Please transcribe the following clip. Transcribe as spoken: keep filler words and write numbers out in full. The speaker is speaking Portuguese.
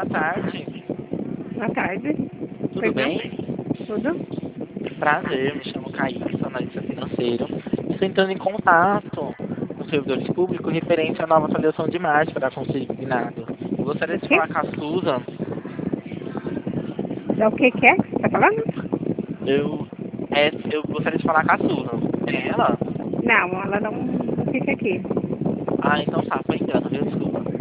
boa tarde. Boa tarde. Tudo Perdão? bem? Tudo? Prazer, me chamo Caís, sou analista financeiro. Estou entrando em contato com servidores públicos referente à nova atualização de março para consignado. Eu gostaria O de quê? falar com a Susan. É o que que é que você tá falando? Eu, é, eu gostaria de falar com a Susan. É ela? Não, ela não, não fica aqui. Ah, então tá, foi engano, viu? Desculpa.